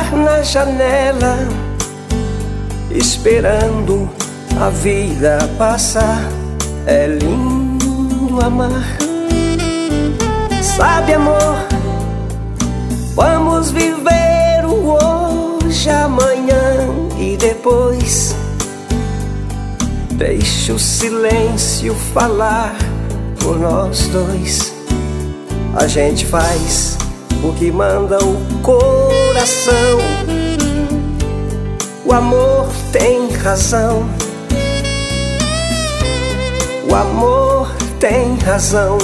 ficar na janela, esperando a vida passar. É lindo amar. Sabe, amor, vamos viver o hoje, amanhã e depois. Deixa o silêncio falar por nós dois. A gente faz o que manda o coração. O amor tem razão. O amor tem razão.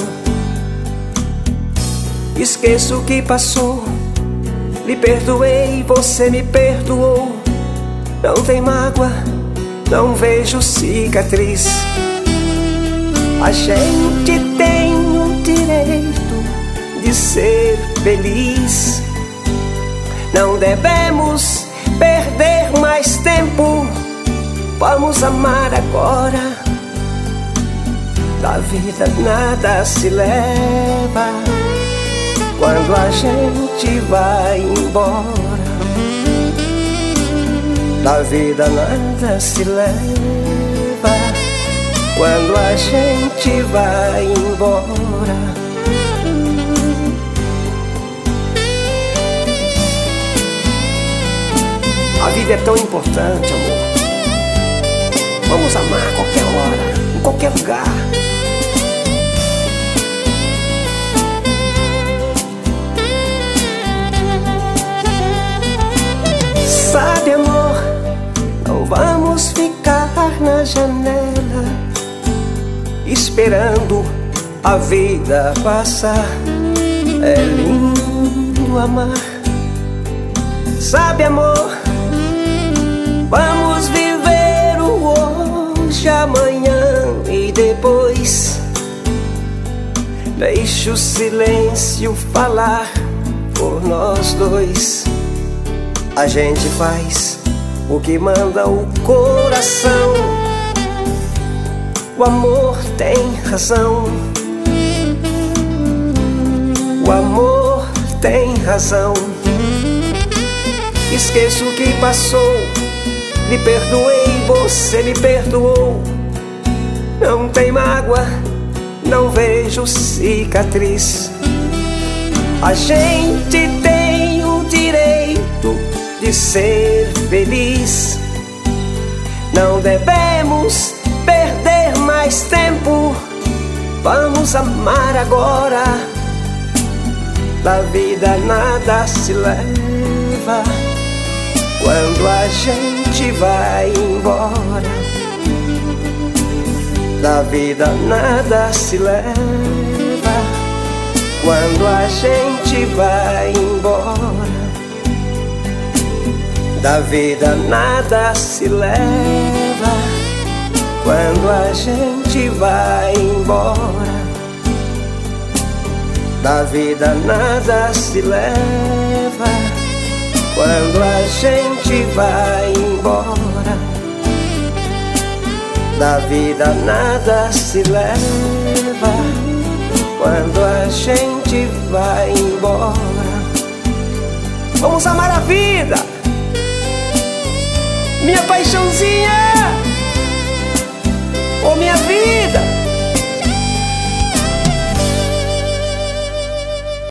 Esqueço o que passou. Lhe perdoei, você me perdoou. Não tem mágoa, não vejo cicatriz. A gente tem o direito de ser feliz. Não devemos perder mais tempo. Vamos amar agora. Da vida nada se leva quando a gente vai embora. Da vida nada se leva quando a gente vai embora. A vida é tão importante, amor. Vamos amar a qualquer hora, em qualquer lugar. Sabe, amor, não vamos ficar na janela esperando a vida passar. É lindo amar. Sabe, amor, vamos viver o hoje, amanhã e depois. Deixa o silêncio falar por nós dois. A gente faz o que manda o coração. O amor tem razão. O amor tem razão. Esqueço o que passou. Lhe perdoei, você me perdoou. Não tem mágoa, não vejo cicatriz. A gente tem o direito de ser feliz. Não devemos perder mais tempo. Vamos amar agora. Da vida nada se leva quando a gente vai embora. Da vida nada se leva quando a gente vai embora. Da vida nada se leva quando a gente vai embora. Da vida nada se leva quando a gente vai embora. Da vida nada se leva quando a gente vai embora. Vamos amar a vida, minha paixãozinha, oh minha vida.